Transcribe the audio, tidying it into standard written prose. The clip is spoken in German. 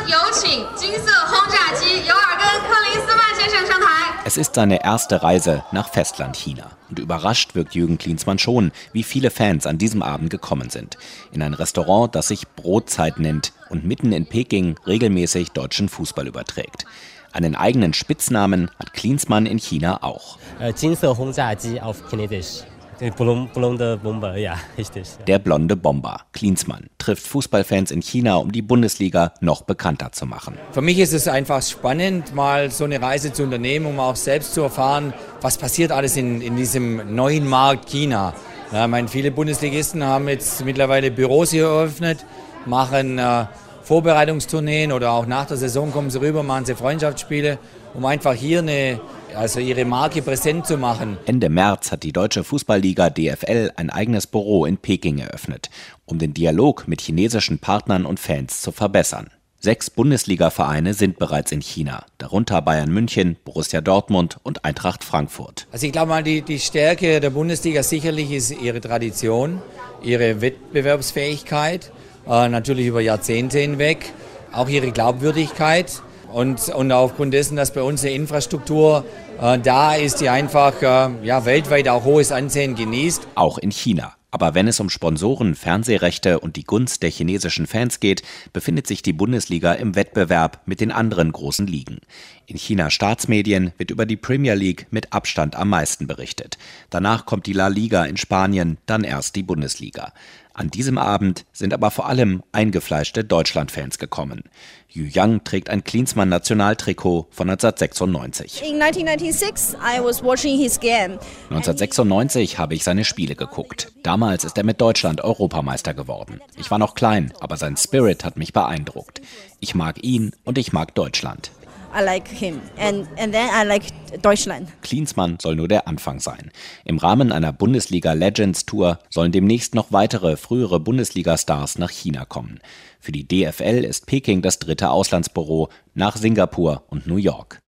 Es ist seine erste Reise nach Festland-China. Und überrascht wirkt Jürgen Klinsmann schon, wie viele Fans an diesem Abend gekommen sind. In ein Restaurant, das sich Brotzeit nennt und mitten in Peking regelmäßig deutschen Fußball überträgt. Einen eigenen Spitznamen hat Klinsmann in China auch. auf Chinesisch. Blonde Bomber, ja, richtig. Der blonde Bomber, Klinsmann, trifft Fußballfans in China, um die Bundesliga noch bekannter zu machen. Für mich ist es einfach spannend, mal so eine Reise zu unternehmen, um auch selbst zu erfahren, was passiert alles in diesem neuen Markt China. Ja, viele Bundesligisten haben jetzt mittlerweile Büros hier eröffnet, machen Vorbereitungstourneen oder auch nach der Saison kommen sie rüber, machen sie Freundschaftsspiele, um einfach hier ihre Marke präsent zu machen. Ende März hat die deutsche Fußballliga DFL ein eigenes Büro in Peking eröffnet, um den Dialog mit chinesischen Partnern und Fans zu verbessern. 6 Bundesliga-Vereine sind bereits in China, darunter Bayern München, Borussia Dortmund und Eintracht Frankfurt. Also ich glaube mal, die Stärke der Bundesliga sicherlich ist ihre Tradition, ihre Wettbewerbsfähigkeit, natürlich über Jahrzehnte hinweg, auch ihre Glaubwürdigkeit. Und aufgrund dessen, dass bei uns eine Infrastruktur da ist, die einfach weltweit auch hohes Ansehen genießt. Auch in China. Aber wenn es um Sponsoren, Fernsehrechte und die Gunst der chinesischen Fans geht, befindet sich die Bundesliga im Wettbewerb mit den anderen großen Ligen. In Chinas Staatsmedien wird über die Premier League mit Abstand am meisten berichtet. Danach kommt die La Liga in Spanien, dann erst die Bundesliga. An diesem Abend sind aber vor allem eingefleischte Deutschland-Fans gekommen. Yu Yang trägt ein Klinsmann-Nationaltrikot von 1996. 1996 habe ich seine Spiele geguckt. Damals ist er mit Deutschland Europameister geworden. Ich war noch klein, aber sein Spirit hat mich beeindruckt. Ich mag ihn und ich mag Deutschland. I like him and then I like Deutschland. Klinsmann soll nur der Anfang sein. Im Rahmen einer Bundesliga Legends Tour sollen demnächst noch weitere frühere Bundesliga-Stars nach China kommen. Für die DFL ist Peking das 3. Auslandsbüro nach Singapur und New York.